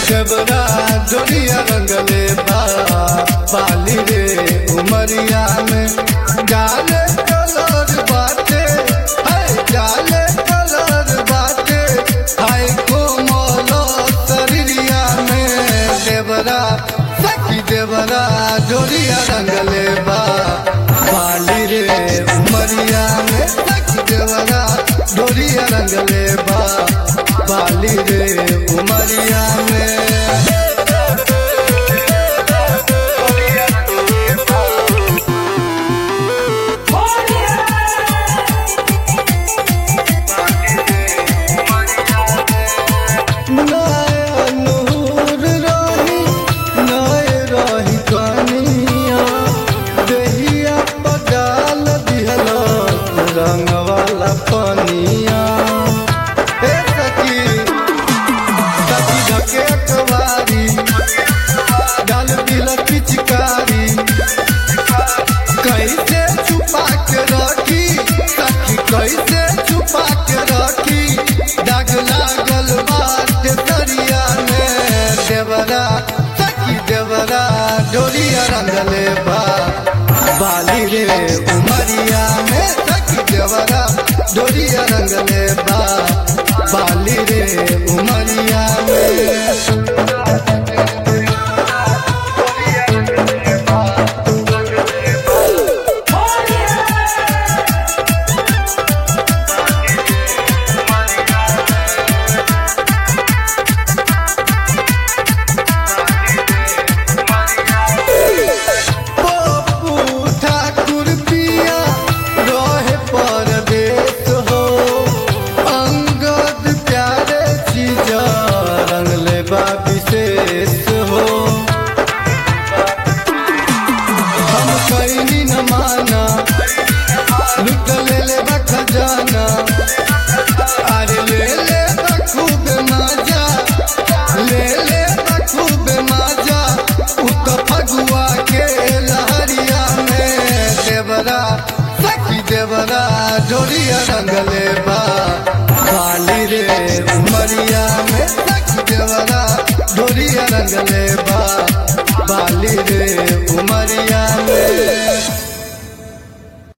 देवरा डोरिया रंगले बाली रे उमरिया में जाले कलर बाटे जाले कलर बाटे हाय कोमल शरीरिया में देवरा सखी देवरा डोरिया रंगले बाली रे उमरिया में सखी देवरा डोरिया रंगले बाली रे उमरिया में रंग वाला पनिया सखी ढके अखबारी डाल दिल पिचकारी कैसे छुपा के रखी सखी कैसे छुपा के रखी दाग लागल बात दरिया में देवरा सखी देवरा डोरिया रंगले बाली रे उमरिया में देवरा डोरिया रंगले बाली रे उमरिया में विशेष हो हम कैनी न माना लुट ले खजाना अरे ले खूब मजा ले खूब मजा उत फगुआ के लहरिया में देवरा सखी देवरा डोरिया रंगले बाली रे उमरिया में देवरा डोरिया रंगले बाली रे उमरिया में